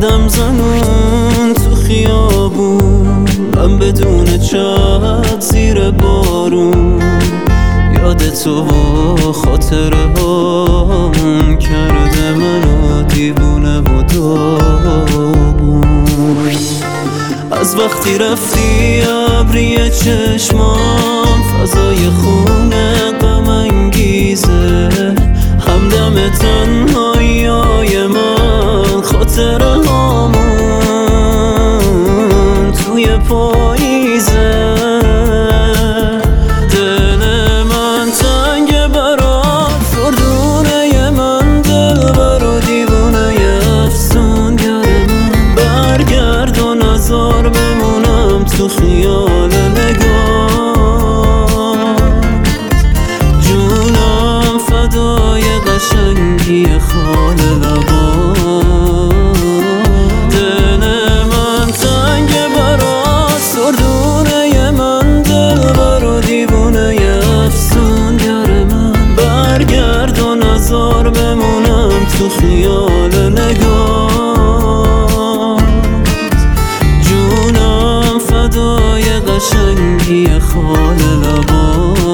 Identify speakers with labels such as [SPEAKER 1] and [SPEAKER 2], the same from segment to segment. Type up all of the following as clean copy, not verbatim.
[SPEAKER 1] قدم زنون تو خیابون، من بدون چت زیر بارون، یاد تو و خاطره هامون کرده منو دیوونه و داغون. از وقتی رفتی ابری چشمام فضای خونه غم انگیزه، همدم تنهایی‌های من خاطره هامون توی پاییزه. دل من تنگ برات، فردونه من دلبر و دیوونه افسونگر من، برگرد و نزار بمونم تو خیال نگاه، جونم فدای قشنگی خال لبا. دل من تنگ برات، سردونه من دلبر و دیوونه افسونگر من، برگرد و نزار بمونم تو خیال نگاه، جونم فدای قشنگی خال لبا.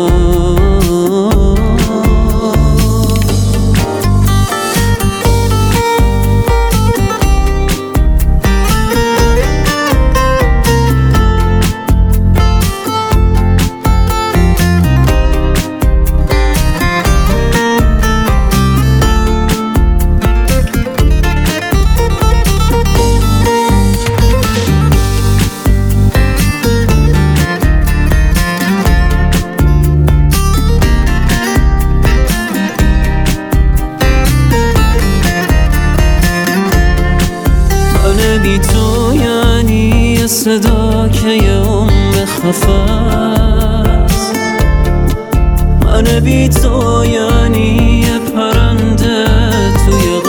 [SPEAKER 1] بی تو یعنی یه صدا که یه عمر خفست، من بی تو یعنی یه پرنده توی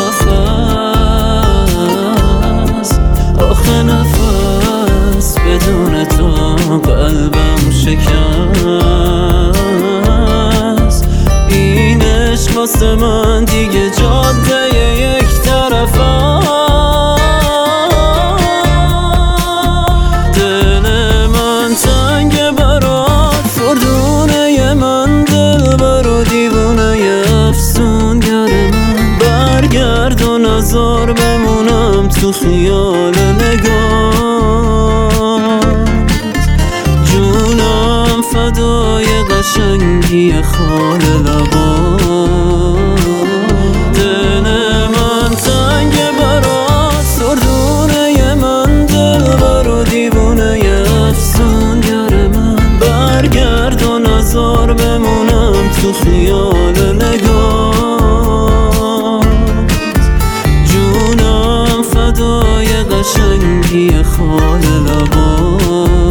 [SPEAKER 1] قفس، آخه نفس بدون تو قلبم شکست. این عشق واسه من دیگه جاده یک طرفه، برگرد و نزار بمونم تو خیال نگاه، جونم فدای قشنگی خال لبا. دل من تنگ برات، سردونه من دلبر و دیوونه افسونگر من، برگرد و نزار بمونم تو خیال نگاه، جونم فدای قشنگی خال لبا.